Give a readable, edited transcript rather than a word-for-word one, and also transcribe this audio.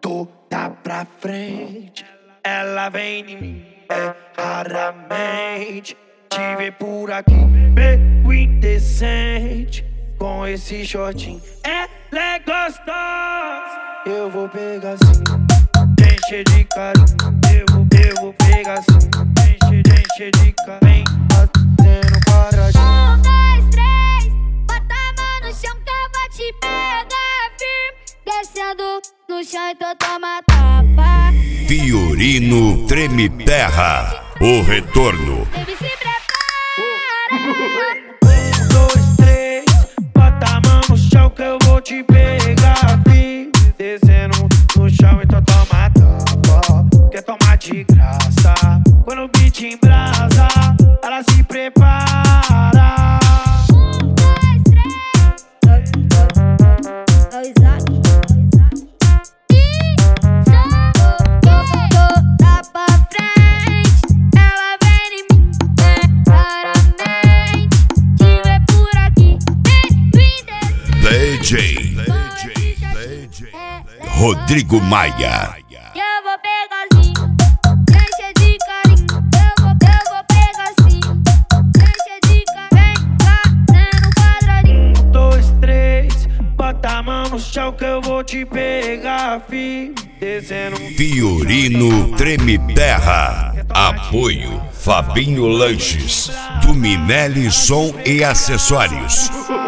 toda pra frente. Ela vem em mim, raramente te ver por aqui, meio indecente. Com esse shortinho, ela é gostosa. Eu vou pegar assim, encher de carinho. Eu vou pegar assim, encher de carinho. Fazendo quadradinho. 1, 2, 3, bota a mão no chão que eu vou te pegar firme. Descendo no chão, então toma tapa. Fiorino Treme Terra, o retorno. Baby, se prepara. 1, 2, 3, bota a mão no chão que eu vou te pegar firme. Descendo no chão, então toma tapa. Quer tomar de graça? Quando o beat embrasa, ela se prepara. 1, 2, 3. Toda pra frente. Ela vem em mim, claramente. Te ver por aqui, DJ Rodrigo Maia. eu vou pegar assim, encher de carinho. Eu vou pegar assim, encher de carinho. Fazendo quadradinho. 1, 2, 3, bota a mão no chão que eu vou te pegar firme. Descendo Fiorino Treme Terra. Apoio Fabinho Lanches, do Minelli Som e Acessórios.